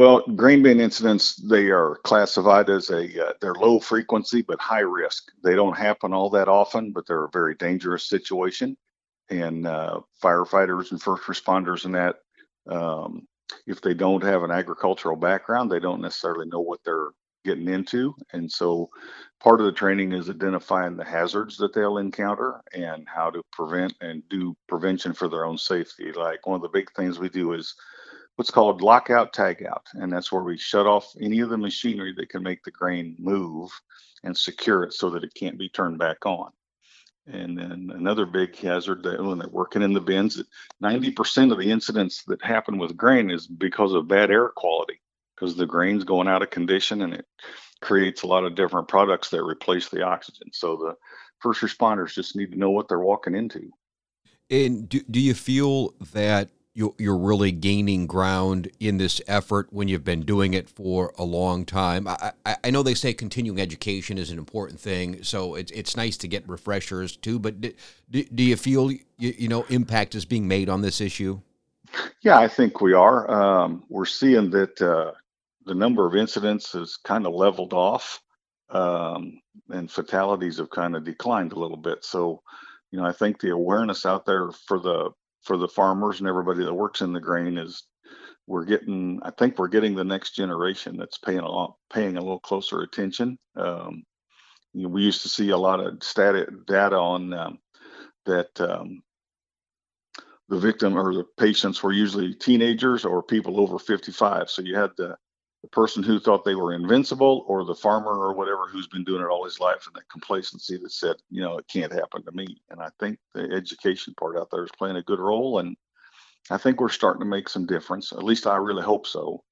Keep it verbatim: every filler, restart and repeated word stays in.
Well, grain bin incidents, they are classified as a, uh, they're low frequency but high risk. They don't happen all that often, but they're a very dangerous situation. And uh, firefighters and first responders and that, um, if they don't have an agricultural background, they don't necessarily know what they're getting into. And so part of the training is identifying the hazards that they'll encounter and how to prevent and do prevention for their own safety. Like one of the big things we do is what's called lockout tagout, and that's where we shut off any of the machinery that can make the grain move and secure it so that it can't be turned back on. And then another big hazard that when they're working in the bins, ninety percent of the incidents that happen with grain is because of bad air quality, because the grain's going out of condition and it creates a lot of different products that replace the oxygen. So the first responders just need to know what they're walking into. And do, do you feel that you- you're really gaining ground in this effort when you've been doing it for a long time? I, I, I know they say continuing education is an important thing, so it's it's nice to get refreshers too. But do, do, do you feel you, you know impact is being made on this issue? Yeah, I think we are. Um, we're seeing that uh, the number of incidents has kind of leveled off, um, and fatalities have kind of declined a little bit. So, you know, I think the awareness out there for the for the farmers and everybody that works in the grain is we're getting. I think we're getting the next generation that's paying a lot, paying a little closer attention. Um, you know, we used to see a lot of static data on um, that. Um, the victim or the patients were usually teenagers or people over fifty-five. So you had the, the person who thought they were invincible or the farmer or whatever who's been doing it all his life and that complacency that said, you know, it can't happen to me. And I think the education part out there is playing a good role. And I think we're starting to make some difference. At least I really hope so.